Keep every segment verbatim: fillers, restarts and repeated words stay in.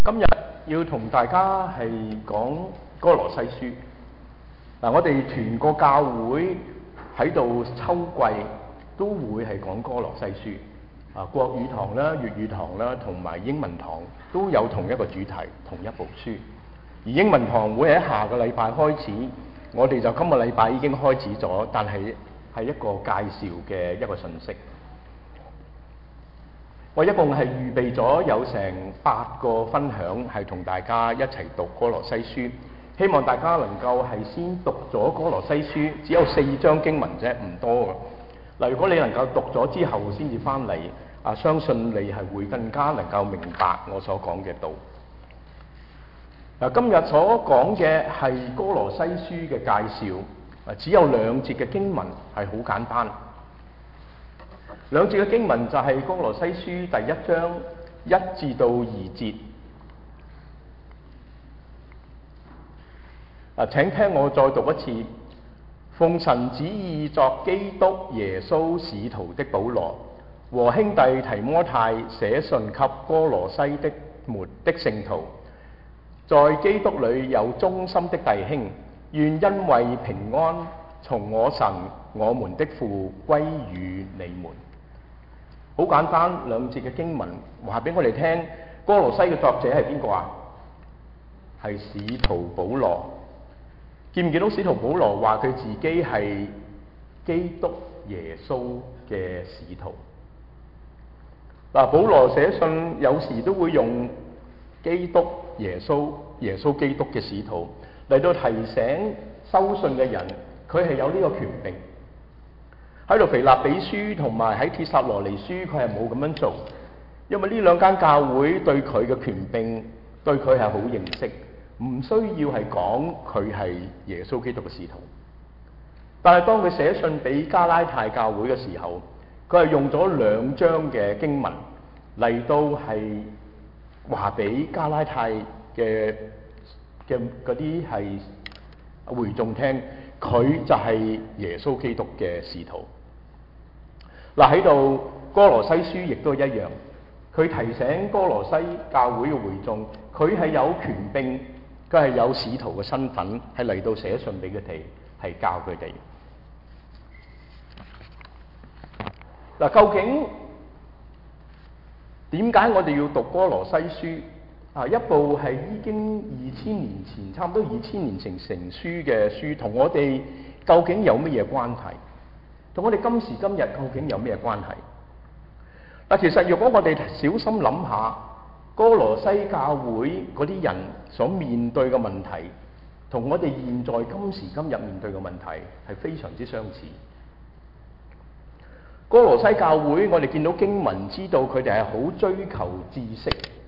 今日要同大家係講歌羅西書。嗱，我哋全個教會喺度秋季都會係講歌羅西書。啊，國語堂啦、粵語堂啦，同埋英文堂都有同一個主題，同一部書。而英文堂會喺下個禮拜開始，我哋就今個禮拜已經開始咗，但係係一個介紹嘅一個信息。我一共係預備咗有成八個分享，係同大家一齊讀歌羅西書。希望大家能夠係先讀咗歌羅西書，只有四章經文啫，唔多嘅。嗱，如果你能夠讀咗之後先至翻嚟，啊，相信你係會更加能夠明白我所講嘅道。嗱，今日所講嘅係歌羅西書嘅介紹，啊，只有兩節嘅經文係好簡單。兩節嘅經文就係歌羅西書第一章一至到二節。啊，請聽我再讀一次。奉神旨意作基督耶穌使徒的保羅和兄弟提摩太寫信給歌羅西的末的聖徒，在基督裏有忠心的弟兄，願恩惠平安從我神我們的父歸與你們。好簡單，兩節嘅經文話俾我哋聽，歌羅西嘅作者係邊個啊？係使徒保羅。見唔見到使徒保羅話佢自己係基督耶穌嘅使徒？嗱，保羅寫信有時都會用基督耶穌、耶穌基督嘅使徒嚟到提醒收信嘅人，佢係有呢個權柄。喺度腓立比書同埋喺帖撒羅尼書，佢係冇咁樣做，因為呢兩間教會對佢嘅權柄，對佢係好認識。唔需要係講佢係耶穌基督嘅使徒，但係當佢寫信俾加拉太教會嘅時候，佢係用咗兩章嘅經文嚟到係話俾加拉太嘅嘅嗰啲係會眾聽，佢就係耶穌基督嘅使徒。嗱，喺度歌羅西書亦都一樣，佢提醒歌羅西教會嘅會眾，佢係有權柄。佢係有使徒嘅身份，係嚟到寫信俾佢哋，係教佢哋。嗱，究竟點解我哋要讀歌羅西書？啊，一部係已經二千年前，差唔多二千年前成書嘅書，同我哋究竟有乜嘢關係？同我哋今時今日究竟有咩關係？嗱，其實如果我哋小心諗下，歌羅西教會嗰啲人所面對嘅問題，同我哋現在今時今日面對嘅問題係非常之相似。歌羅西教會，我哋見到經文知道佢哋係好追求知識。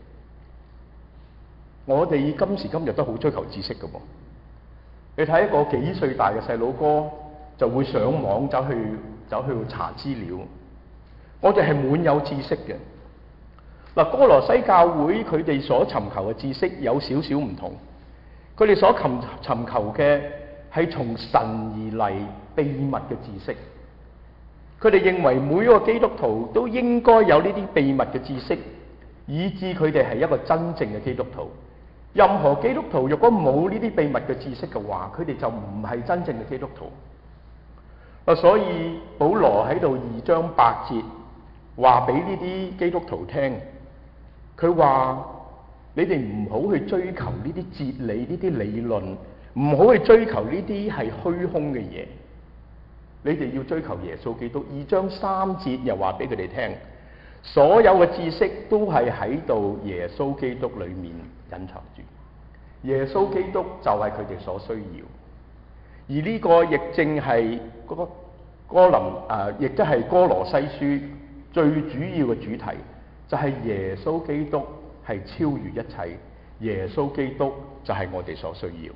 我哋今時今日都好追求知識㗎噃。你睇一個幾歲大嘅細佬哥就會上網走去走去查資料。我哋係滿有知識嘅。嗱，歌羅西教會佢哋所尋求嘅知識有少少唔同，佢哋所尋尋求嘅係從神而嚟秘密嘅知識。佢哋認為每一個基督徒都應該有呢啲秘密嘅知識，以致佢哋係一個真正嘅基督徒。任何基督徒如果冇呢啲秘密嘅知識嘅話，佢哋就唔係真正嘅基督徒。嗱，所以保羅喺度二章八節話俾呢啲基督徒聽。佢話：你哋唔好去追求呢啲哲理、呢啲理論，唔好去追求呢啲係虛空嘅嘢。你哋要追求耶穌基督。二章三節又話俾佢哋聽，所有嘅知識都係喺度耶穌基督裏面隱藏住。耶穌基督就係佢哋所需要。而呢個亦正係嗰個哥林誒，亦都係歌羅西書最主要嘅主題。就係耶穌基督係超越一切，耶穌基督就係我哋所需要。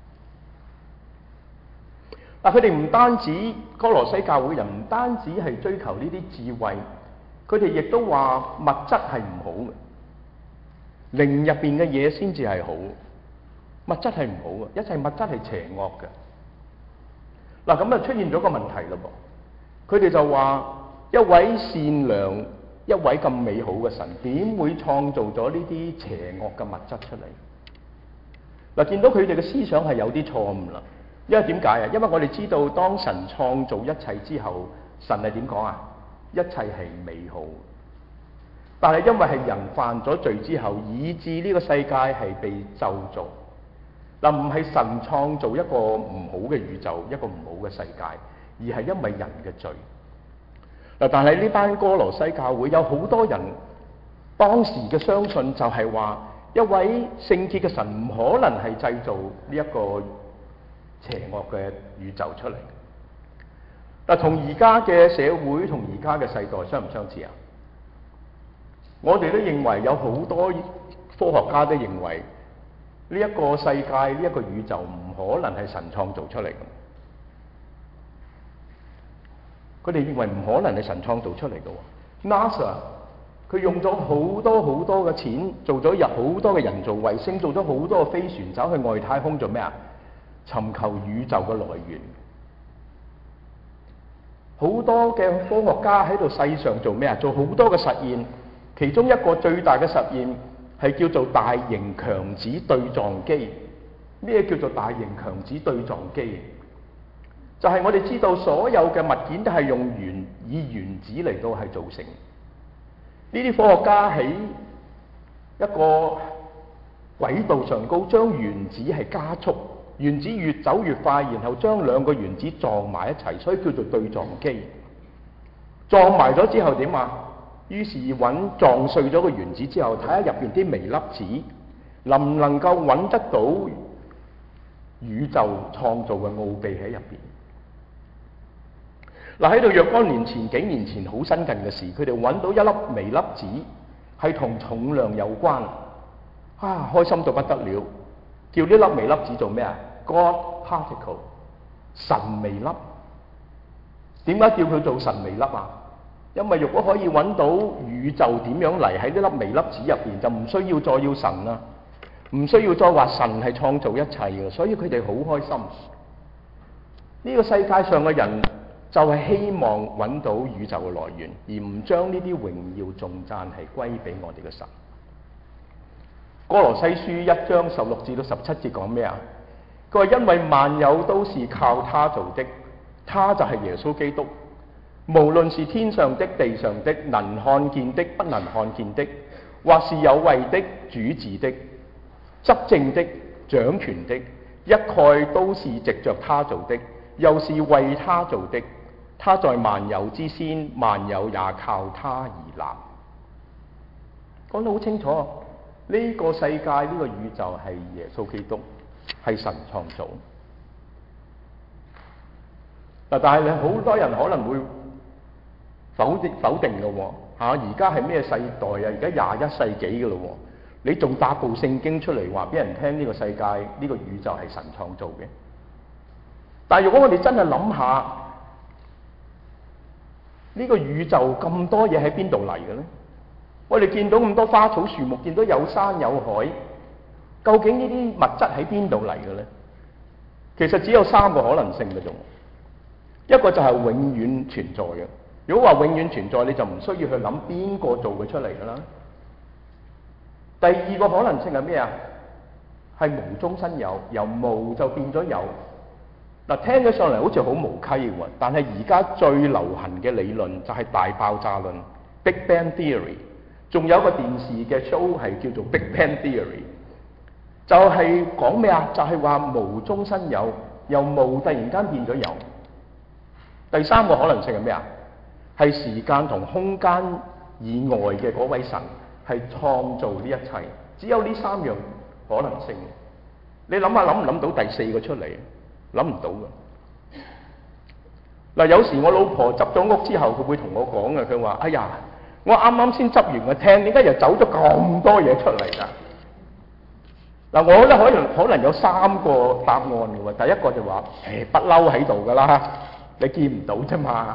但佢哋唔單止歌羅西教會人唔單止係追求呢啲智慧，佢哋亦都話物質係唔好嘅，靈入邊嘅嘢先至係好，物質係唔好嘅，一切物質係邪惡嘅。嗱，咁啊出現咗個問題嘞噃，佢哋就話一位善良一位咁美好嘅神，點會創造咗呢啲邪惡嘅物質出嚟？嗱，見到佢哋嘅思想係有啲錯誤啦。因為點解啊？因為我哋知道，當神創造一切之後，神係點講啊？一切係美好。但係因為係人犯咗罪之後，以致呢個世界係被咒詛。嗱，唔係神創造一個唔好嘅宇宙，一個唔好嘅世界，而係因為人嘅罪。嗱，但係呢班哥羅西教會有好多人當時嘅相信就係話，一位聖潔嘅神唔可能係製造呢一個邪惡嘅宇宙出嚟。嗱，同而家嘅社會同而家嘅世代相唔相似啊？我哋都認為有好多科學家都認為呢一個世界呢一個宇宙唔可能係神創造出嚟嘅。佢哋認為唔可能係神創造出嚟嘅。NASA 佢用咗好多好多嘅錢，做咗入好多嘅人造衛星，做咗好多嘅飛船，走去外太空做咩啊？尋求宇宙嘅來源。好多嘅科學家喺度世上做咩啊？做好多嘅實驗，其中一個最大嘅實驗係叫做大型強子對撞機。咩叫做大型強子對撞機？就係我哋知道所有嘅物件都係用原以原子嚟到係造成。呢啲科學家喺一個軌道上高，將原子係加速，原子越走越快，然後將兩個原子撞埋一齊，所以叫做對撞機。撞埋咗之後點啊？於是揾撞碎咗個原子之後，睇下入邊啲微粒子能唔能夠揾得到宇宙創造嘅奧秘喺入邊。嗱，喺度若干年前、幾年前好新近嘅事，佢哋揾到一粒微粒子係同重量有關，啊，開心到不得了，叫呢粒微粒子做咩啊？ God particle， 神微粒。點解叫佢做神微粒啊？因為如果可以揾到宇宙點樣嚟喺呢粒微粒子入邊，就唔需要再要神啦，唔需要再話神係創造一切嘅，所以佢哋好開心。呢個世界上嘅人就係希望揾到宇宙嘅來源，而唔將呢啲榮耀頌讚係歸俾我哋嘅神。歌羅西書一章十六至到十七節講咩啊？佢話因為萬有都是靠他做的，他就係耶穌基督。無論是天上的、地上的，能看見的、不能看見的，或是有位的、主治的、執政的、掌權的，一概都是藉着他做的，又是為他做的。他在萬有之先，萬有也靠他而立。講得好清楚，呢個世界、呢個宇宙係耶穌基督，係神創造。嗱，但係好多人可能會否定否定嘅喎，嚇！而家係咩世代啊？而家廿一世紀嘅咯喎，你仲搭部聖經出嚟話俾人聽呢個世界、呢個宇宙係神創造嘅？但係如果我哋真係諗下，呢個宇宙咁多嘢喺邊度嚟嘅咧？我哋見到咁多花草樹木，見到有山有海，究竟呢啲物質喺邊度嚟嘅咧？其實只有三個可能性嘅啫。一個就係永遠存在嘅。如果話永遠存在，你就唔需要去諗邊個做佢出嚟㗎啦。第二個可能性係咩啊？係無中生有，由無就變咗有。嗱，聽起上嚟好似好無稽喎，但係而家最流行嘅理論就係大爆炸論 （Big Bang Theory）。仲有一個電視嘅 show 係叫做 Big Bang Theory， 就係講咩啊？就係話無中生有，由無突然間變咗有。第三個可能性係咩啊？係時間同空間以外嘅嗰位神係創造呢一切，只有呢三樣可能性。你諗下，諗唔諗到第四個出嚟？諗唔到嘅。嗱，有時我老婆執咗屋之後，佢會同我講嘅，佢話：哎呀，我啱啱先執完個廳，點解又走咗咁多嘢出嚟㗎？嗱，我咧可能可能有三個答案嘅喎。第一個就話：誒，不嬲喺度㗎啦，你見唔到啫嘛。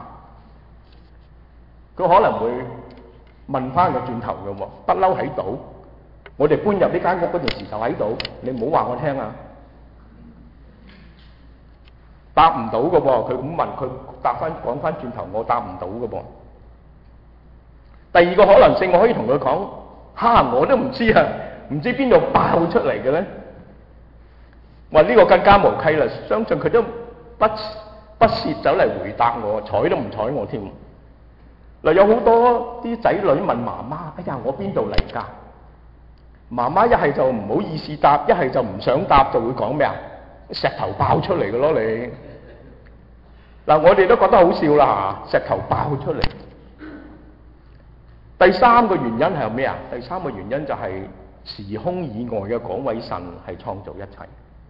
佢可能會問翻個轉頭嘅喎，不嬲喺度。我哋搬入呢間屋嗰陣時就喺度，你唔好話我聽啊！答唔到嘅噃，佢咁問，佢答翻講翻轉頭，我答唔到嘅噃。 第二個可能性，我可以同佢講：哈，我都唔知啊，唔知邊度爆出嚟嘅咧。話呢個更加無稽啦，相信佢都不不屑走嚟回答我，睬都唔睬我添。嗱，有好多啲仔女問媽媽：哎呀，我邊度嚟㗎？媽媽一係就唔好意思答，一係就唔想答，就會講咩啊？石頭爆出嚟嘅咯，你嗱，我哋都覺得好笑啦，石頭爆出嚟。第三個原因係咩啊？第三個原因就係時空以外嘅嗰位神係創造一切。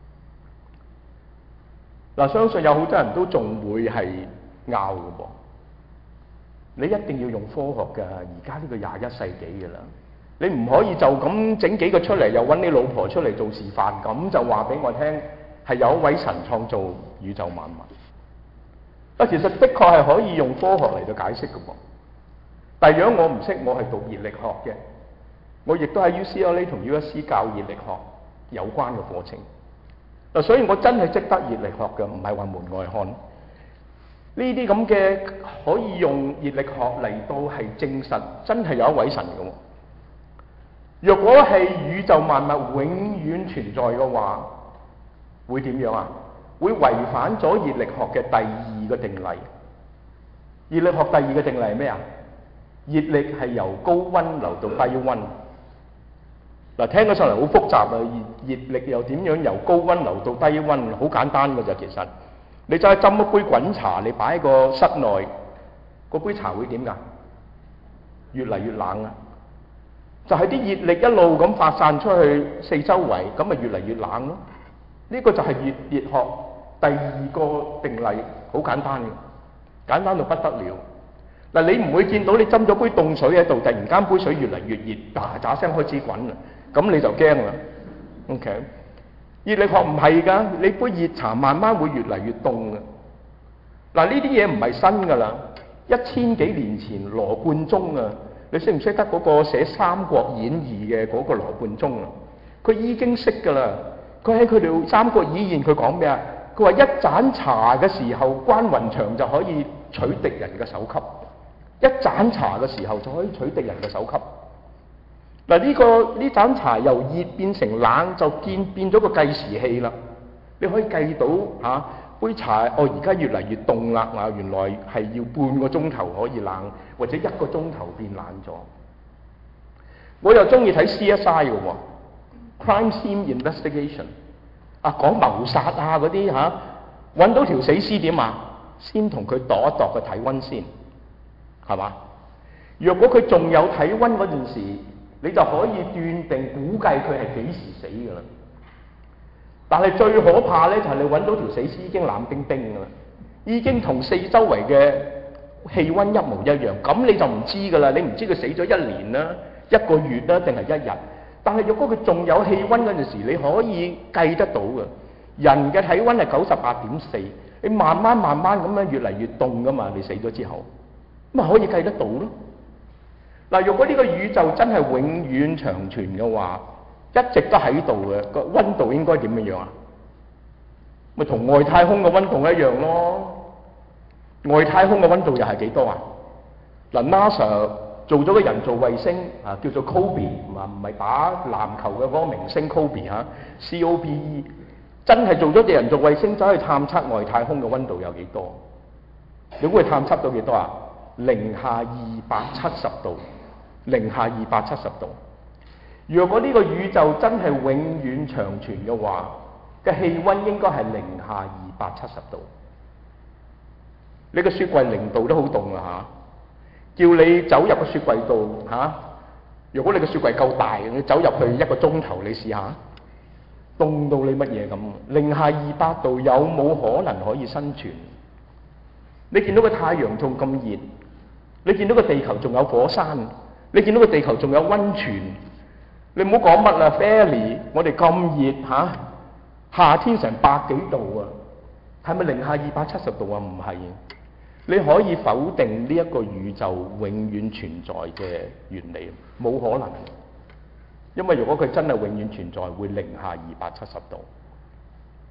嗱，相信有好多人都仲會係拗嘅噃。你一定要用科學㗎，而家呢個廿一世紀㗎啦，你唔可以就咁整幾個出嚟，又揾你老婆出嚟做示範，咁就話俾我聽係有一位神創造宇宙萬物。啊，其實的確係可以用科學嚟到解釋嘅噃。但係如果我唔識，我係讀熱力學嘅，我亦都喺 U C L A 同 U S C 教熱力學有關嘅課程。嗱，所以我真係識得熱力學嘅，唔係話門外漢。呢啲咁嘅可以用熱力學嚟到係證實真係有一位神嘅。若果係宇宙萬物永遠存在嘅話，會點樣啊？會違反咗熱力學嘅第二個定例。熱力學第二個定例係咩啊？熱力係由高溫流到低溫。嗱，聽起上嚟好複雜啊！熱熱力又點樣由高溫流到低溫？好簡單㗎咋，其實你就係斟一杯滾茶，你擺喺個室內，嗰杯茶會點㗎？越嚟越冷啊！就係啲熱力一路咁發散出去四周圍，咁咪越嚟越冷咯。呢個就係熱熱學第二個定例，好簡單嘅，簡單到不得了。嗱，你唔會見到你斟咗杯凍水喺度，突然間杯水越嚟越熱，喳喳聲開始滾啦，咁你就驚啦。OK， 熱力學唔係㗎，你杯熱茶慢慢會越嚟越凍嘅。嗱，呢啲嘢唔係新㗎啦，一千幾年前羅貫中啊，你識唔識得嗰個寫《三國演義》嘅嗰個羅貫中啊？佢已經識㗎啦。佢喺佢哋《三國演義》佢講咩啊？佢話一盞茶嘅時候，關雲長就可以取敵人嘅首級。一盞茶嘅時候就可以取敵人嘅首級。嗱，呢個呢盞茶由熱變成冷就變變咗個計時器啦。你可以計到嚇、啊、杯茶，哦而家越嚟越凍啦，嗱原來係要半個鐘頭可以冷，或者一個鐘頭變冷咗。我又中意睇 C S I 嘅喎 ，Crime Scene Investigation 啊，講謀殺啊嗰啲嚇，揾到條死屍點啊？先同佢度一度個體温先。係嘛？若果佢仲有體温嗰陣時，你就可以斷定估計佢係幾時死㗎啦。但係最可怕咧，就係你揾到條死屍已經冷冰冰㗎啦，已經同四周圍嘅氣温一模一樣。咁你就唔知㗎啦，你唔知佢死咗一年啦、一個月啦，定係一日。但係若果佢仲有氣温嗰陣時，你可以計得到㗎。人嘅體温係九十八點四，你慢慢慢慢咁樣越嚟越凍㗎嘛，你死咗之後。咁咪可以計得到咯。嗱，如果呢個宇宙真係永遠長存嘅話，一直都喺度嘅，個温度應該點樣樣啊？咪同外太空嘅温度一樣咯。外太空嘅温度又係幾多啊？嗱 ，NASA 做咗個人造衛星啊，叫做 Kobe， 啊唔係打籃球嘅嗰個明星 Kobe 嚇 ，C O B E， 真係做咗隻人造衛星走去探測外太空嘅温度有幾多？你估佢探測到幾多啊？零下二百七十度，零下二百七十度。如果呢個宇宙真係永遠長存嘅話，嘅氣温應該係零下二百七十度。你個雪櫃零度都好凍啊嚇！叫你走入個雪櫃度嚇，如果你個雪櫃夠大，你走入去一個鐘頭，你試下，凍到你乜嘢咁？零下二百度有冇可能可以生存？你見到個太陽仲咁熱，你見到個地球仲有火山，你見到個地球仲有溫泉，你唔好講乜啦 ，Fairly， 我哋咁熱嚇，夏天成百幾度啊，係咪零下二百七十度啊？唔係，你可以否定呢一個宇宙永遠存在嘅原理，冇可能，因為如果佢真係永遠存在，會零下二百七十度。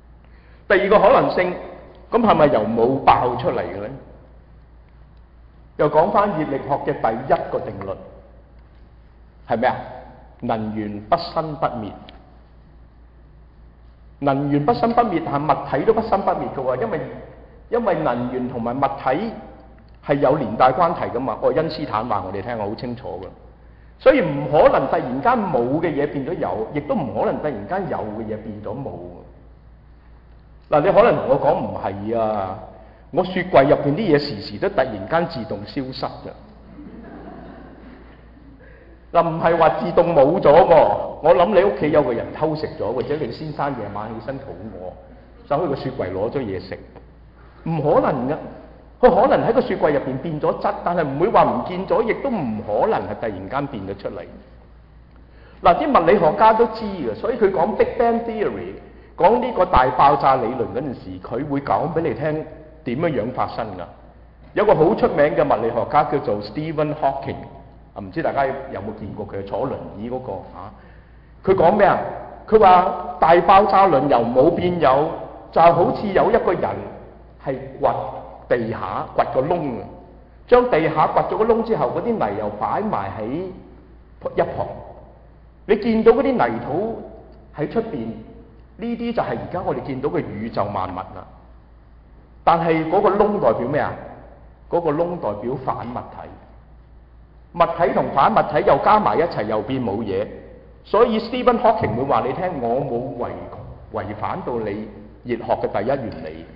第二個可能性。咁係咪由冇爆出嚟嘅咧？ 又講翻熱力學嘅第一個定律係咩啊？能源不生不滅。能源不生不滅，係物體都不生不滅嘅喎，因為因為能源同埋物體係有連帶關係噶嘛。愛因斯坦話我哋聽，我好清楚嘅。所以唔可能突然間冇嘅嘢變咗有，亦都唔可能突然間有嘅嘢變咗冇。嗱，你可能同我講唔係啊，我雪櫃入邊啲嘢時時都突然間自動消失嘅。嗱，唔係話自動冇咗喎，我諗你屋企有個人偷食咗，或者你先生夜晚起身肚餓，走去個雪櫃攞咗嘢食，唔可能㗎。佢可能喺個雪櫃入邊變咗質，但係唔會話唔見咗，亦都唔可能係突然間變咗出嚟。嗱，啲物理學家都知嘅，所以佢講 Big Bang Theory， 講呢個大爆炸理論嗰陣時，佢會講俾你聽點樣樣發生㗎。有個好出名嘅物理學家叫做 Stephen Hawking， 啊，唔知大家有冇見過佢坐輪椅嗰個啊？佢講咩啊？佢話大爆炸論由冇變有，就好似有一個人係掘地下掘個窿啊，將地下掘咗個窿之後，嗰啲泥又擺埋喺一旁。你見到嗰啲泥土喺出邊，呢啲就係而家我哋見到嘅宇宙萬物啦。但係嗰個窿代表咩啊？嗰個窿代表反物體，物體同反物體又加埋一齊，又變冇嘢。所以 Stephen Hawking 會話你聽，我冇違違反到你熱學嘅第一原理。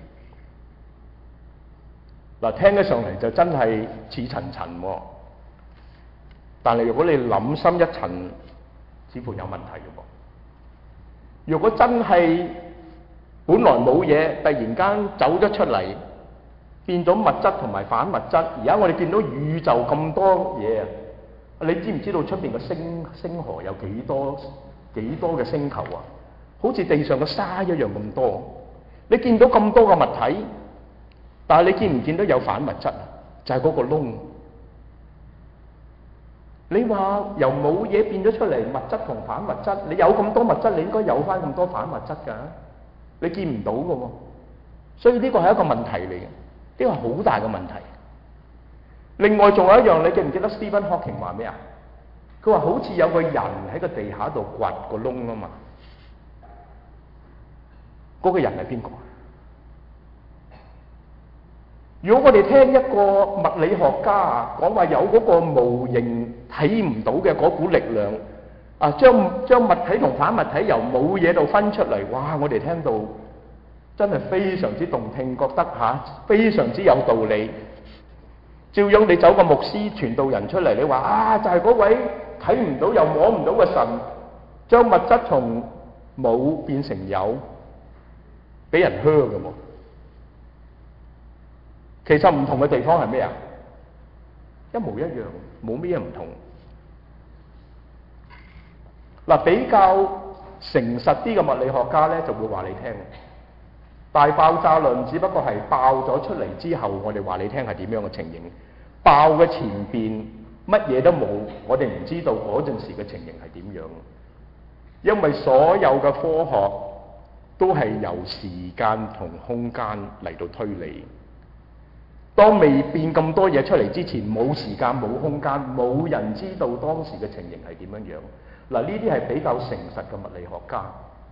嗱，聽起上嚟就真係似層層喎，但係如果你諗深一層，似乎有問題嘅噃。如果真係本來冇嘢，突然間走咗出嚟，變咗物質同埋反物質，而家我哋見到宇宙咁多嘢啊！你知唔知道出邊嘅星星河有幾多幾多嘅星球啊？好似地上嘅沙一樣咁多。你見到咁多嘅物體，但係你見唔見到有反物質啊？就係嗰個窿。你話由冇嘢變咗出嚟，物質同反物質，你有咁多物質，你應該有翻咁多反物質㗎。你見唔到㗎喎，所以呢個係一個問題嚟嘅，呢個係好大嘅問題。另外仲有一樣，你記唔記得 Stephen Hawking 話咩啊？佢話好似有個人喺個地下度掘個窿啊嘛。嗰個人係邊個？如果我哋聽一個物理學家講話有嗰個無形睇唔到嘅嗰股力量啊，將將物體同反物體由冇嘢度分出嚟，哇！我哋聽到真係非常之動聽，覺得嚇、啊、非常之有道理。照樣你走個牧師傳道人出嚟，你話啊，就係、是、嗰位睇唔到又摸唔到嘅神，將物質從冇變成有，俾人噓嘅喎。其實唔同嘅地方係咩啊？一模一樣，冇咩唔同。嗱，比較誠實啲嘅物理學家咧，就會話你聽，大爆炸論只不過係爆咗出嚟之後，我哋話你聽係點樣嘅情形。爆嘅前邊乜嘢都冇，我哋唔知道嗰陣時嘅情形係點樣。因為所有嘅科學都係由時間同空間嚟到推理。當未變咁多嘢出嚟之前，冇時間冇空間，冇人知道當時嘅情形係點樣樣。嗱，呢啲係比較誠實嘅物理學家。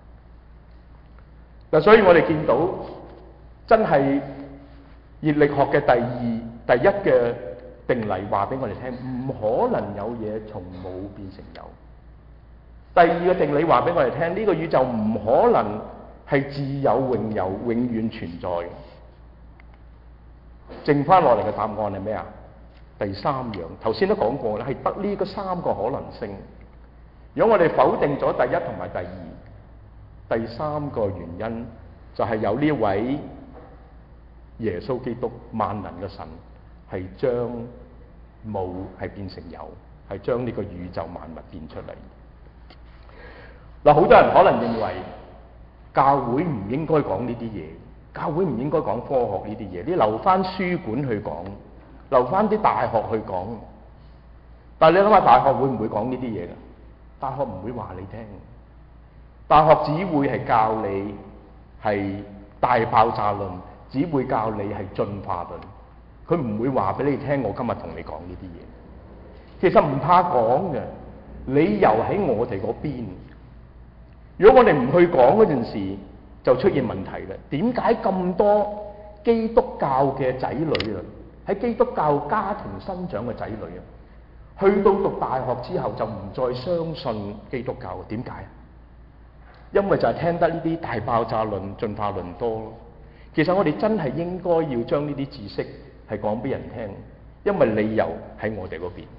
嗱，所以我哋見到真係熱力學嘅第二、第一嘅定例話俾我哋聽，唔可能有嘢從冇變成有。第二個定理話俾我哋聽，呢個宇宙唔可能係自有永有、永遠存在嘅。剩翻落嚟嘅答案係咩啊？第三樣，頭先都講過啦，係得呢個三個可能性。如果我哋否定咗第一同埋第二，第三個原因就係有呢位耶穌基督萬能嘅神，係將冇係變成有，係將呢個宇宙萬物變出嚟。嗱，好多人可能認為教會唔應該講呢啲嘢。教會唔應該講科學呢啲嘢，你留翻書館去講，留翻啲大學去講。但係你諗下，大學會唔會講呢啲嘢㗎？大學唔會話你聽，大學只會係教你係大爆炸論，只會教你係進化論， 佢唔會話俾你聽，我今日同你講呢啲嘢。其實唔怕講嘅，理由喺我哋嗰邊。如果我哋唔去講嗰陣時，就出現問題啦。點解咁多基督教嘅仔女啊，喺基督教家庭生長嘅仔女啊，去到讀大學之後就唔再相信基督教？點解？因為就係聽得呢啲大爆炸論、進化論多咯。其實我哋真係應該要將呢啲知識係講俾人聽，因為理由喺我哋嗰邊。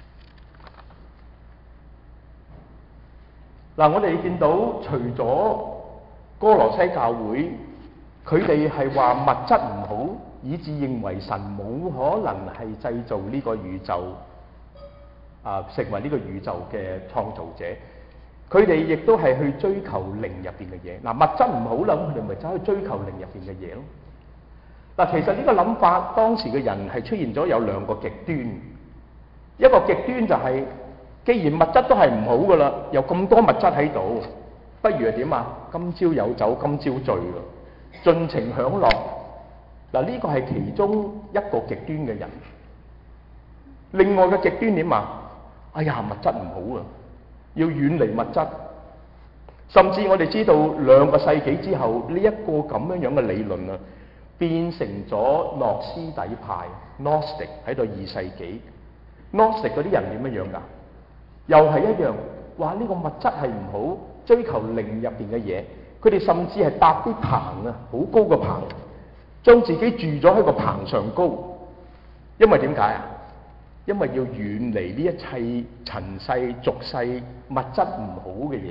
嗱，我哋見到除咗哥羅西教會，佢哋係話物質唔好，以致認為神冇可能係製造呢個宇宙，啊，成為呢個宇宙嘅創造者。佢哋亦都係去追求靈入邊嘅嘢。嗱，物質唔好啦，咁佢哋咪走去追求靈入邊嘅嘢咯。嗱，其實呢個諗法，當時嘅人係出現咗有兩個極端。一個極端就係，既然物質都係唔好噶啦，有咁多物質喺度，不如係點啊？今朝有酒今朝醉咯，盡情享樂。嗱，呢個係其中一個極端嘅人。另外嘅極端點啊？哎呀，物質唔好啊，要遠離物質。甚至我哋知道兩個世紀之後，呢一個咁樣樣嘅理論啊，變成咗諾斯底派 （Gnostic） 喺度二世紀。Gnostic 嗰啲人點樣樣㗎？又係一樣，話呢個物質係唔好，追求靈入邊嘅嘢。佢哋甚至係搭啲棚啊，好高嘅棚，將自己住咗喺個棚上高。因為點解啊？因為要遠離呢一切塵世俗世物質唔好嘅嘢。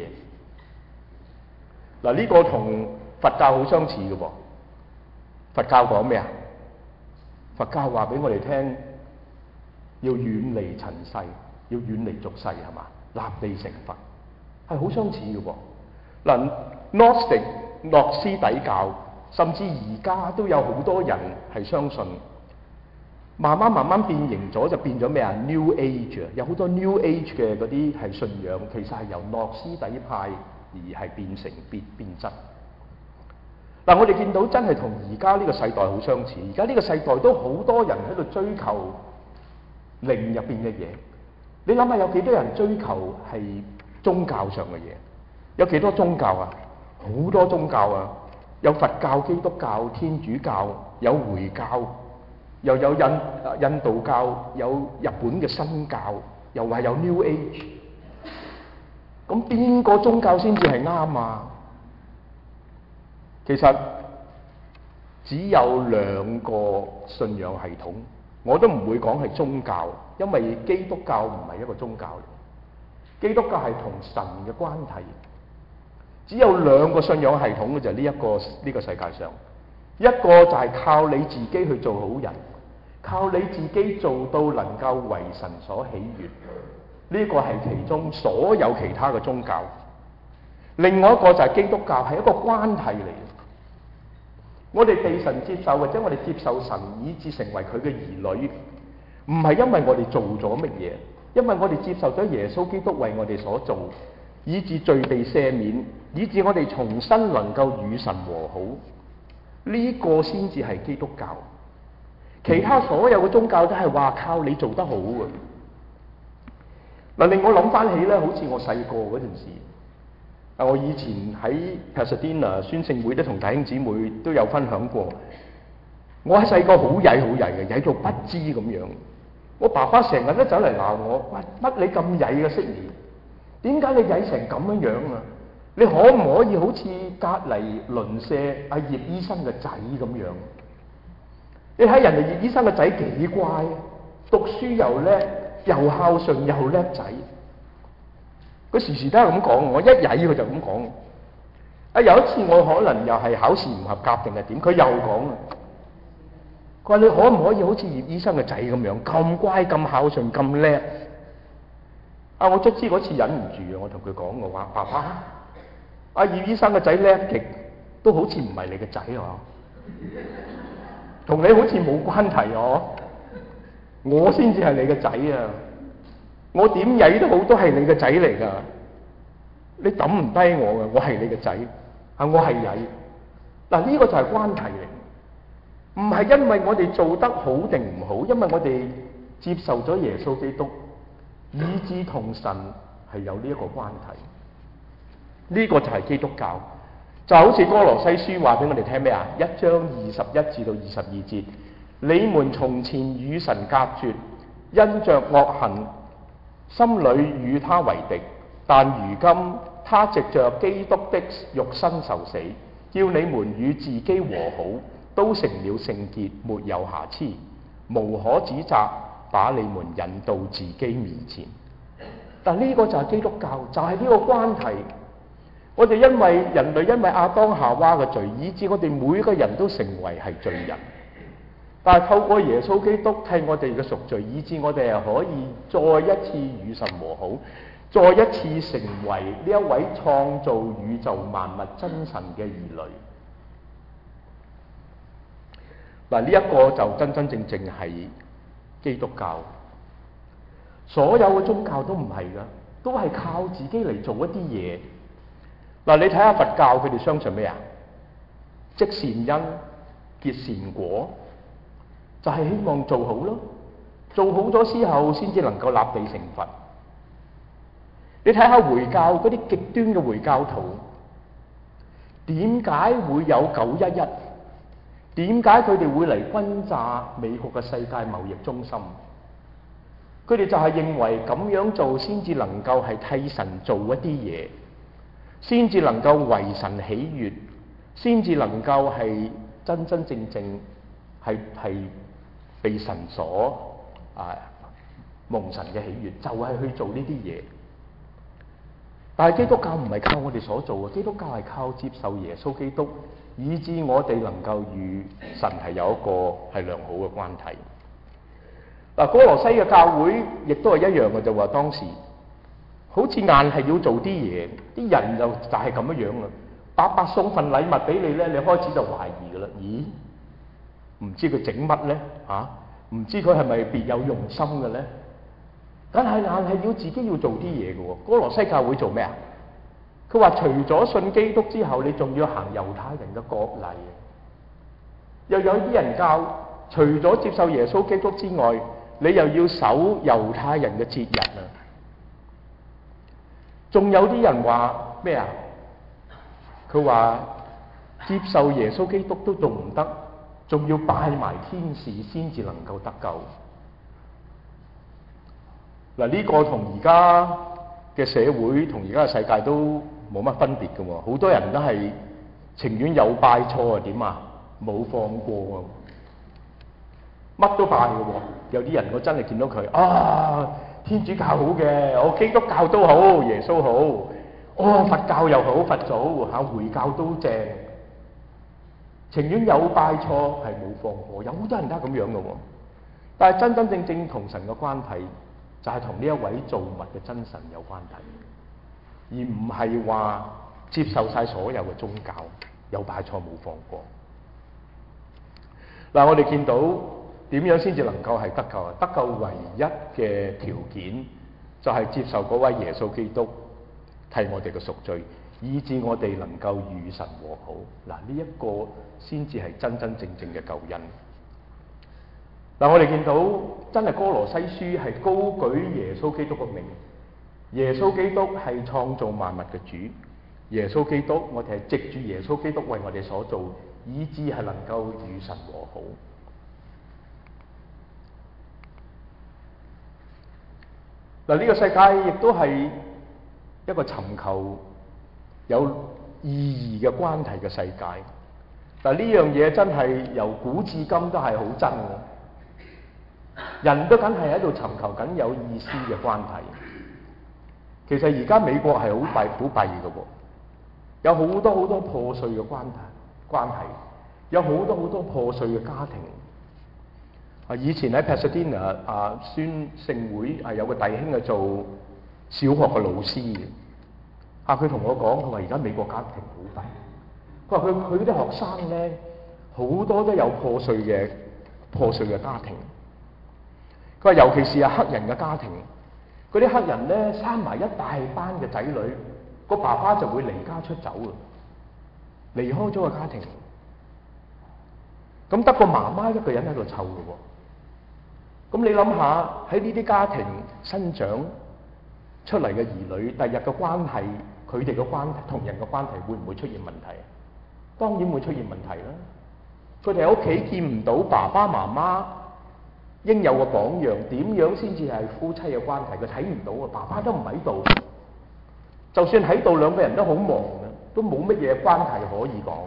嗱，呢個同佛教好相似嘅噃。佛教講咩啊？佛教話俾我哋聽，要遠離塵世，要遠離俗世，係嘛？立地成佛，係好相似嘅噃。嗱，Gnostic 諾斯底教，甚至而家都有好多人係相信。慢慢慢慢變形咗，就變咗咩啊 ？New Age 啊，有好多 New Age 嘅嗰啲係信仰，其實係由諾斯底派而係變成變變質。嗱，我哋見到真係同而家呢個世代好相似。而家呢個世代都好多人喺度追求靈入邊嘅嘢。你諗下，有幾多人追求係宗教上嘅嘢？有幾多宗教啊？好多宗教啊！有佛教、基督教、天主教，有回教。又有印印度教，有日本嘅新教，又話有 New Age。咁邊個宗教先至係啱啊？其實只有兩個信仰系統，我都唔會講係宗教，因為基督教唔係一個宗教嚟。基督教係同神嘅關係。只有兩個信仰系統嘅就係呢一個呢個世界上。一個就係靠你自己去做好人，靠你自己做到能夠為神所喜悅，呢個係其中所有其他嘅宗教。另外一個就係基督教，係一個關係嚟。我哋被神接受，或者我哋接受神以至成為佢嘅兒女，唔係因為我哋做咗乜嘢，因為我哋接受咗耶穌基督為我哋所做，以至罪被赦免，以至我哋重新能夠與神和好。呢個先至係基督教，其他所有嘅宗教都係話靠你做得好嘅。嗱，令我諗翻起咧，好似我細個嗰陣時，啊，我以前喺 Pasadena 宣聖會都同弟兄姊妹都有分享過。我喺細個好曳好曳嘅，曳到不知咁樣。我爸爸成日都走嚟鬧我，喂，乜你咁曳嘅，悉尼？點解你曳成咁樣樣啊？你可唔可以好似隔離鄰舍阿葉醫生嘅仔咁樣？你睇人哋葉醫生嘅仔幾乖，讀書又叻，又孝順又叻仔。佢時時都係咁講，我一曳佢就咁講。啊，有一次我可能又係考試唔合格定係點，佢又講啊。佢話你可唔可以好似葉醫生嘅仔咁樣，咁乖咁孝順咁叻？啊，我卒之嗰次忍唔住啊，我同佢講，我話爸爸。阿葉醫生個仔叻極，都好似唔係你個仔啊！同你好似冇關係啊！我先至係你個仔啊！我點曳都好，都係你個仔嚟噶！你抌唔低我嘅，我係你個仔啊！我係曳嗱，呢個就係關係嚟。 唔係因為我哋做得好定唔好，因為我哋接受咗耶穌基督，以致同神係有呢一個關係。呢、這個就係基督教，就好似歌羅西書話俾我哋聽咩啊？一章二十一至到二十二節，你們從前與神隔絕，因着惡行，心裏與他為敵，但如今他藉着基督的肉身受死，叫你們與自己和好，都成了聖潔，沒有瑕疵，無可指責，把你們引到自己面前。但呢個就係基督教，就係、是、呢個關係。我哋因為人類因為亞當夏娃嘅罪，以致我哋每個人都成為係罪人。但係透過耶穌基督替我哋嘅贖罪，以致我哋係可以再一次與神和好，再一次成為呢一位創造宇宙萬物真神嘅兒女。嗱，呢一個就真真正正係基督教。所有嘅宗教都唔係噶，都係靠自己嚟做一啲嘢。嗱，你睇下佛教，佢哋相信咩啊？積善因，結善果，就係希望做好咯。做好咗之後，先至能夠立地成佛。你睇下回教嗰啲極端嘅回教徒，點解會有九一一？點解佢哋會嚟轟炸美國嘅世界貿易中心？佢哋就係認為咁樣做先至能夠係替神做一啲嘢，先至能夠為神喜悅，先至能夠係真真正正係係被神所啊蒙神嘅喜悅，就係、是、去做呢啲嘢。但係基督教唔係靠我哋所做嘅，基督教係靠接受耶穌基督，以致我哋能夠與神係有一個係良好嘅關係。嗱，歌羅西嘅教會亦都係一樣嘅，就話當時好似硬係要做啲嘢，啲人就就係咁樣樣啦。白白送份禮物俾你咧，你開始就懷疑噶啦。咦？唔知佢整乜咧？嚇、啊？唔知佢係咪別有用心嘅咧？梗係硬係要自己要做啲嘢嘅喎。歌羅西教會做咩啊？佢話除咗信基督之後，你仲要行猶太人嘅國禮。又有啲人教，除咗接受耶穌基督之外，你又要守猶太人嘅節日啊！仲有啲人話咩啊？佢話接受耶穌基督都仲唔得，仲要拜埋天使先至能夠得救。嗱，呢個同而家嘅社會同而家嘅世界都冇乜分別嘅喎。好多人都係情願有拜錯啊，點啊？冇放過啊！乜都拜嘅喎。有啲人我真係見到佢啊，天主教好嘅，我基督教都好，耶穌好，哦，佛教又好，佛祖嚇，回教都正，情願有拜錯係冇放過，有好多人都係咁樣嘅喎。但係真真正正同神嘅關係，就係同呢一位造物嘅真神有關係，而唔係話接受晒所有嘅宗教，有拜錯冇放過。嗱，我哋見到點樣先至能夠係得救啊？得救唯一嘅條件就係接受嗰位耶穌基督替我哋嘅贖罪，以致我哋能夠與神和好。嗱，呢一個先至係真真正正嘅救恩。嗱，我哋見到真係歌羅西書係高舉耶穌基督嘅名，耶穌基督係創造萬物嘅主，耶穌基督我哋係藉住耶穌基督為我哋所做，以致係能夠與神和好。嗱，呢個世界亦都係一個尋求有意義嘅關係嘅世界。但呢樣嘢真係由古至今都係好真嘅，人都梗係喺度尋求緊有意思嘅關係。其實而家美國係好弊好弊嘅喎，有好多好多破碎嘅關係關係，有好多好多破碎嘅家庭。啊！以前喺 Pasadena 啊，宣聖會係有個弟兄係做小學嘅老師嘅。啊，佢同我講，佢話而家美國家庭好弊。佢話佢佢啲學生咧，好多都有破碎嘅破碎嘅家庭。佢話尤其是係黑人嘅家庭，嗰啲黑人咧生埋一大班嘅仔女，個爸爸就會離家出走啊，離開咗個家庭。 咁得個媽媽一個人喺度湊嘅喎。咁你諗下喺呢啲家庭生長出嚟嘅兒女，第日嘅關係，佢哋嘅關係同人嘅關係會唔會出現問題？當然會出現問題啦。佢哋喺屋企見唔到爸爸媽媽應有嘅榜樣，點樣先至係夫妻嘅關係？佢睇唔到啊！爸爸都唔喺度，就算喺度，兩個人都好忙啊，都冇乜嘢關係可以講。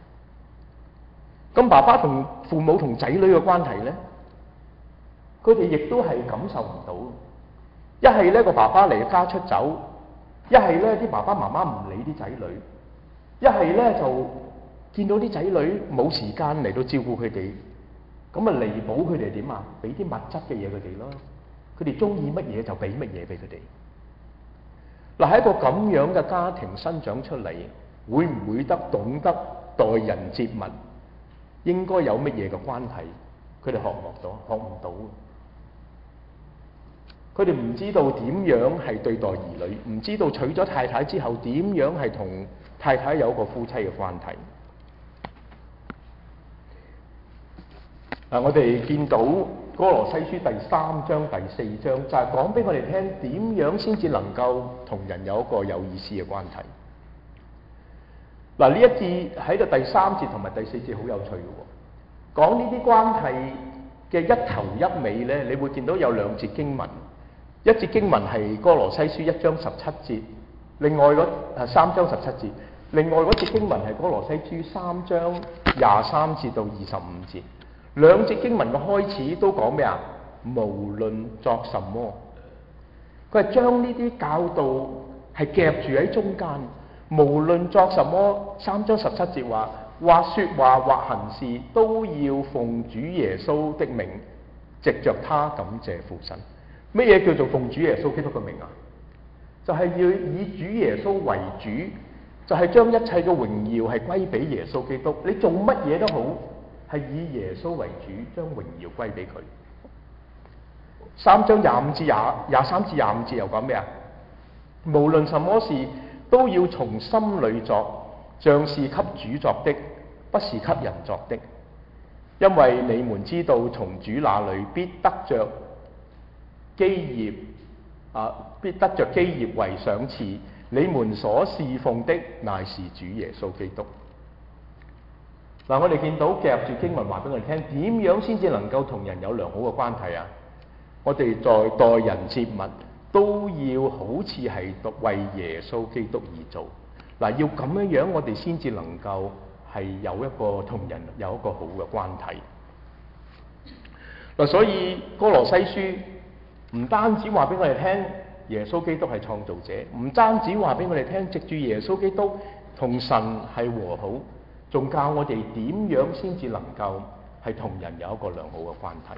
咁爸爸同父母同仔女嘅關係咧，佢哋亦都係感受唔到。一係咧個爸爸離家出走，一係咧啲爸爸媽媽唔理啲仔女，一係咧就見到啲仔女冇時間嚟到照顧佢哋，咁啊彌補佢哋點啊？俾啲物質嘅嘢佢哋咯，佢哋中意乜嘢就俾乜嘢俾佢哋。嗱，喺一個咁樣嘅家庭生長出嚟，會唔會得懂得待人接物？應該有乜嘢嘅關係？佢哋學唔學到？學唔到。佢哋唔知道點樣係對待兒女，唔知道娶咗太太之後點樣係同太太有一個夫妻嘅關係。嗱，我哋見到哥羅西書第三章第四章就係講俾我哋聽點樣先至能夠同人有一個有意思嘅關係。嗱，呢一節喺度第三節同埋第四節好有趣嘅喎，講呢啲關係嘅一頭一尾咧，你會見到有兩節經文，一節經文係哥羅西書一章十七節，另外嗰誒三章十七節，另外嗰節經文係哥羅西書三章廿三節到二十五節。兩節經文嘅開始都講咩啊？無論作什麼，佢係將呢啲教導係夾住喺中間。無論作什麼，三章十七節話，或說話或行事，都要奉主耶穌的名，藉着他感謝父神。乜嘢叫做奉主耶穌基督嘅名啊？就係、是、要以主耶穌為主，就係、是、將一切嘅榮耀係歸俾耶穌基督。你做乜嘢都好，係以耶穌為主，將榮耀歸俾佢。三章廿五至廿廿三至廿五節又講咩啊？無論什麼事，都要從心裏作，像是給主作的，不是給人作的。因為你們知道，從主那裏必得着基業啊，必得着基業為賞賜。你們所侍奉的乃是主耶穌基督。嗱、啊，我哋見到夾住經文話俾我哋聽，點樣先至能夠同人有良好嘅關係啊？我哋在待人接物都要好似係為耶穌基督而做。嗱、啊，要咁樣樣，我哋先至能夠係有一個同人有一個好嘅關係。嗱、啊，所以哥羅西書唔單止話俾我哋聽耶穌基督係創造者，唔單止話俾我哋聽藉住耶穌基督同神係和好，仲教我哋點樣先至能夠係同人有一個良好嘅關係。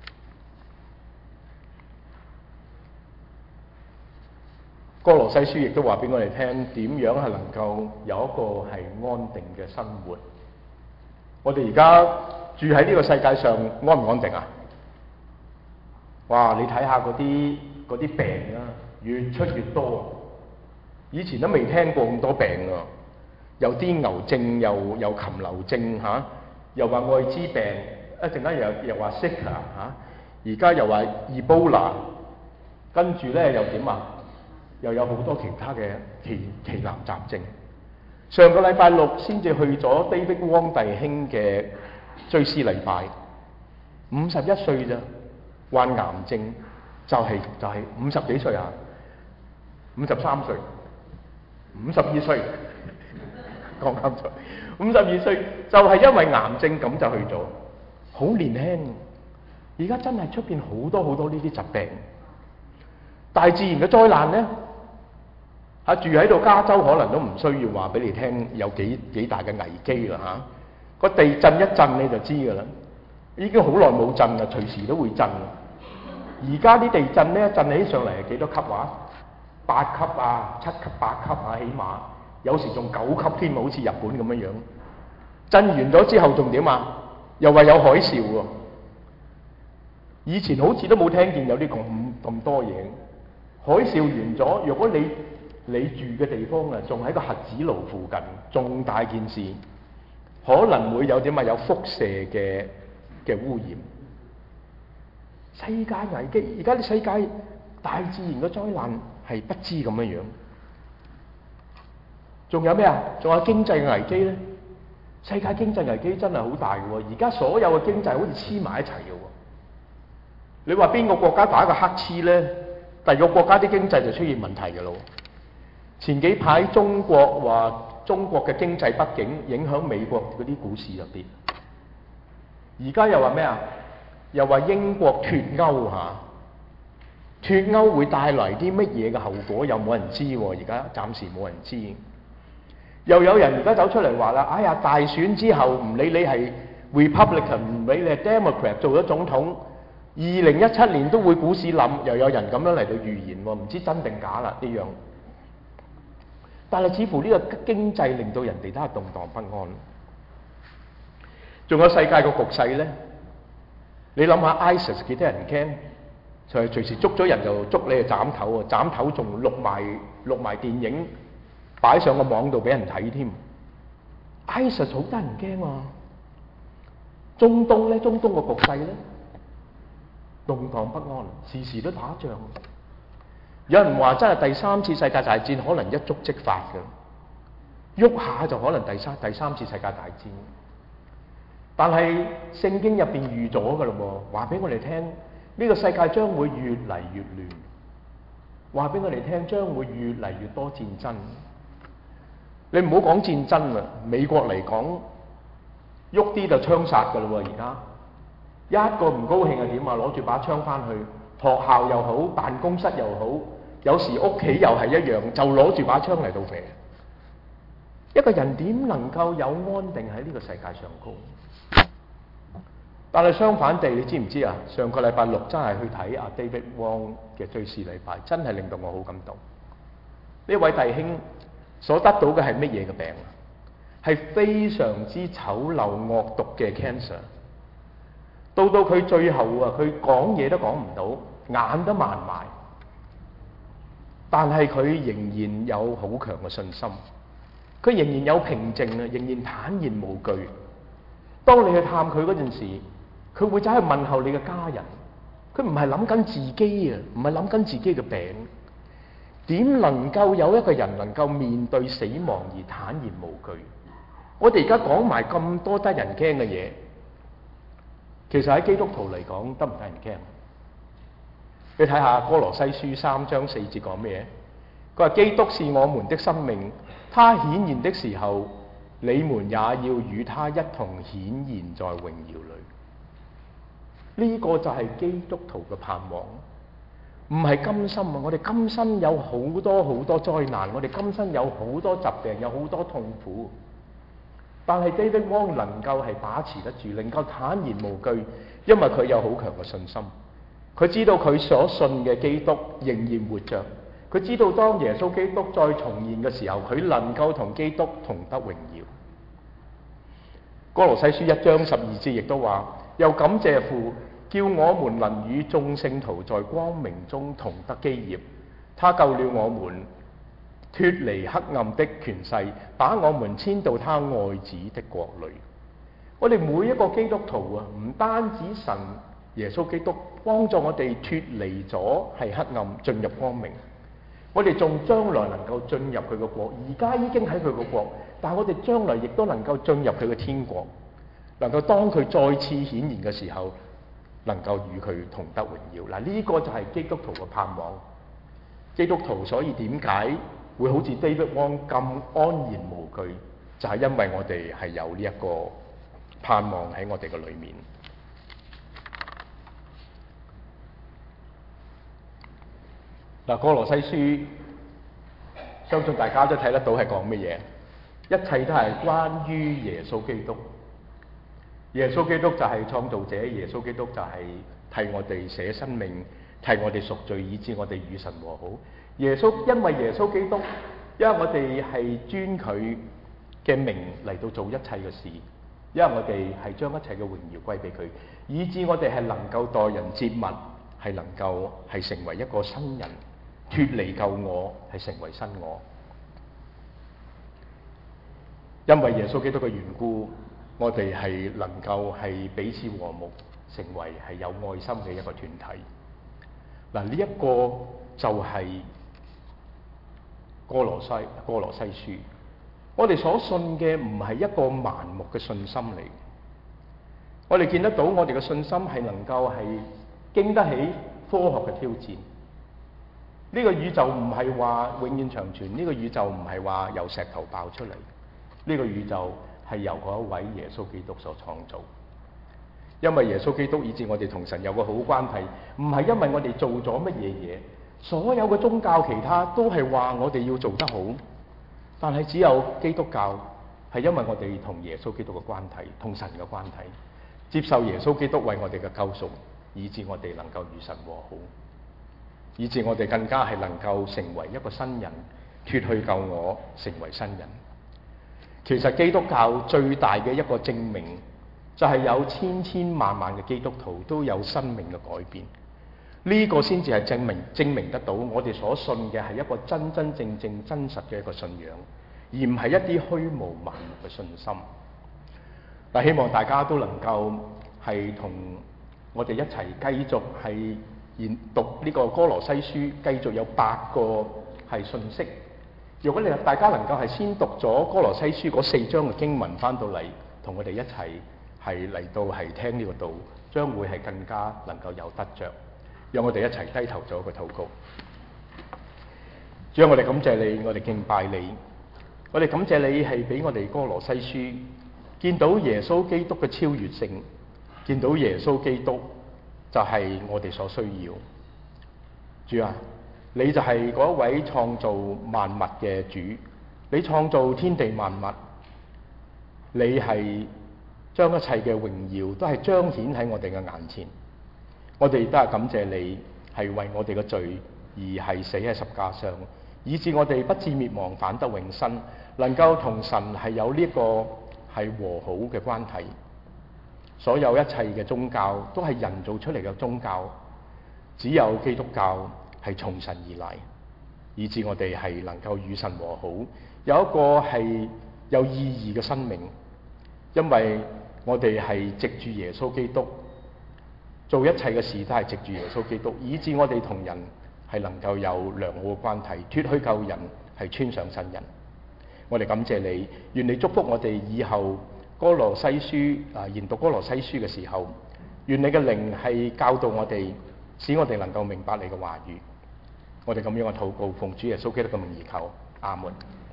哥羅西書亦都話俾我哋聽點樣係能夠有一個係安定嘅生活。我哋而家住喺呢個世界上安唔安定啊？哇！你睇下嗰啲嗰啲病啊，越出越多。以前都未聽過咁多病啊！有癲牛症，又又禽流症嚇、啊，又話愛滋病，一陣間又又話 Zika 嚇，而家又話 Ebola， 跟住咧又點啊？又有好多其他嘅奇奇難雜症。上個禮拜六先至去咗 David Wong 弟兄嘅追思禮拜，五十一歲咋，患癌症就係、是、就係五十幾歲啊，五十三歲，五十二歲，講啱咗，五十二歲就係因為癌症咁就去咗，好年輕。而家真係出邊好多好多呢啲疾病，大自然嘅災難咧。嚇，住喺度加州可能都唔需要話俾你聽有幾幾大嘅危機啦嚇，個地震一震你就知㗎啦，已經好耐冇震啦，隨時都會震。而家啲地震咧震起上嚟係幾多級話？八級啊，七級八級啊，起碼有時仲九級添，好似日本咁樣樣。震完咗之後仲點啊？又話有海嘯喎。以前好似都冇聽見有啲咁咁多嘢。海嘯完咗，如果你你住嘅地方啊，仲喺個核子爐附近，仲大件事。 可能會有點啊有輻射嘅嘅污染。世界危機，而家啲世界大自然嘅災難係不知咁樣樣。仲有咩啊？仲有經濟嘅危機咧？世界經濟危機真係好大嘅喎！而家所有嘅經濟好似黐埋一齊嘅喎。你話邊個國家打個黑黐咧，第二個國家啲經濟就出現問題嘅咯。前幾排中國話中國嘅經濟不景，影響美國嗰啲股市入邊。而家又話咩啊？又話英國脫歐嚇，脫歐會帶嚟啲乜嘢嘅後果？又冇人知喎，而家暫時冇人知。又有人而家走出嚟話啦，哎呀，大選之後唔理你係 Republican， 唔理你係 Democrat 做咗總統，二零一七年都會股市冧。又有人咁樣嚟到預言喎，唔知真定假啦呢樣。但係似乎呢個經濟令到人哋都係動盪不安。仲有世界個局勢咧，你諗下 ISIS 幾多人驚？就係隨時捉咗人就捉你去斬頭啊！斬頭仲錄埋錄埋電影擺上個網度俾人睇添。ISIS 好得人驚啊！中東咧，中東個局勢咧動盪不安，時時都打仗。有人話真係第三次世界大戰可能一觸即發嘅，喐下就可能第三第三次世界大戰。但係聖經入邊預咗㗎咯喎，話俾我哋聽，呢個世界將會越嚟越亂。話俾我哋聽，將會越嚟越多戰爭。你唔好講戰爭啦，美國嚟講，喐啲就槍殺㗎咯喎！而家一個唔高興係點啊？攞住把槍翻去學校又好，辦公室又好，有時屋企又係一樣，就攞住把槍嚟到射。一個人點能夠有安定喺呢個世界上高？但係相反地，你知唔知啊？上個禮拜六真係去睇阿 David Wong 嘅追思禮拜，真係令到我好感動。呢位弟兄所得到嘅係乜嘢嘅病啊？係非常之醜陋惡毒嘅 cancer。到到佢最後啊，佢講嘢都講唔到，眼都盲埋，但係佢仍然有好強嘅信心，佢仍然有平靜啊，仍然坦然無懼。當你去探佢嗰陣時，佢會走去問候你嘅家人，佢唔係諗緊自己啊，唔係諗緊自己嘅病。點能夠有一個人能夠面對死亡而坦然無懼？我哋而家講埋咁多得人驚嘅嘢，其實喺基督徒嚟講得唔得人驚？你睇下歌羅西書三章四節講咩嘢？佢話基督是我們的生命，他顯現的時候，你們也要與他一同顯現在榮耀裏。呢個就係基督徒嘅盼望，唔係今生啊！我哋今生有好多好多災難，我哋今生有好多疾病，有好多痛苦。但係 David Wong 能夠係把持得住，能夠坦然無懼，因為佢有好強嘅信心。佢知道佢所信嘅基督仍然活着，佢知道當耶穌基督再重現嘅時候，佢能夠同基督同得榮耀。歌羅西書一章十二節亦都話：又感謝父，叫我們能與眾聖徒在光明中同得基業。他救了我們，脫離黑暗的權勢，把我們遷到他愛子的國裏。我哋每一個基督徒啊，唔單止神耶穌基督幫助我哋脫離咗係黑暗，進入光明，我哋仲將來能夠進入佢個國。而家已經喺佢個國，但係我哋將來亦都能夠進入佢嘅天國，能夠當佢再次顯現嘅時候，能夠與佢同得榮耀。嗱，呢個就係基督徒嘅盼望。基督徒所以點解會好似 David Wong 咁安然無懼，就係因為我哋係有呢一個盼望喺我哋嘅裏面。嗱，歌羅西書相信大家都睇得到係講乜嘢，一切都係關於耶穌基督。耶穌基督就係創造者，耶穌基督就係替我哋捨生命，替我哋贖罪，以致我哋與神和好。耶穌因為耶穌基督，因為我哋係尊佢嘅名嚟到做一切嘅事，因為我哋係將一切嘅榮耀歸俾佢，以致我哋係能夠待人接物，係能夠係成為一個新人，脫離舊我，係成為新我。因為耶穌基督嘅緣故， 我哋係能夠係彼此和睦，成為係有愛心嘅一個團體。嗱，呢一個就係歌羅西歌羅西書。我哋所信嘅唔係一個盲目嘅信心嚟，我哋見得到我哋嘅信心係能夠係經得起科學嘅挑戰。呢個宇宙唔係話永遠長存，呢個宇宙唔係話由石頭爆出嚟，呢個宇宙係由嗰一位耶穌基督所創造。因為耶穌基督以致我哋同神有個好關係，唔係因為我哋做咗乜嘢嘢。所有嘅宗教其他都係話我哋要做得好，但係只有基督教係因為我哋同耶穌基督嘅關係，同神嘅關係，接受耶穌基督為我哋嘅救贖，以致我哋能夠與神和好，以致我哋更加係能夠成為一個新人，脫去舊我，成為新人。其實基督教最大嘅一個證明，就係有千千萬萬嘅基督徒都有生命嘅改變。呢個先至係證明證明得到我哋所信嘅係一個真真正正真實嘅一個信仰，而唔係一啲虛無盲目嘅信心。但希望大家都能夠係同我哋一齊繼續係研讀呢個歌羅西書，繼續有八個係信息。如果你大家能夠係先讀咗歌羅西書嗰四章嘅經文翻到嚟，同我哋一齊係嚟到係聽呢個道，將會係更加能夠有得着。讓我哋一齊低頭做一個禱告。主啊，我哋感謝你，我哋敬拜你，我哋感謝你係俾我哋歌羅西書見到耶穌基督嘅超越性，見到耶穌基督就係我哋所需要。主啊，你就係嗰一位創造萬物嘅主，你創造天地萬物，你係將一切嘅榮耀都係彰顯喺我哋嘅眼前。我哋都係感謝你係為我哋嘅罪而係死喺十架上，以致我哋不至滅亡，反得永生，能夠同神係有呢個係和好嘅關係。所有一切嘅宗教都係人造出嚟嘅宗教，只有基督教係從神而來，以致我哋係能夠與神和好，有一個係有意義嘅生命。因為我哋係藉住耶穌基督做一切嘅事，都係藉住耶穌基督，以致我哋同人係能夠有良好嘅關係，脫去舊人，係穿上新人。我哋感謝你，願你祝福我哋以後歌羅西書啊研讀歌羅西書嘅時候，願你嘅靈係教導我哋，使我哋能夠明白你嘅話語。我哋咁樣嘅禱告，奉主耶穌基督嘅名而求，阿門。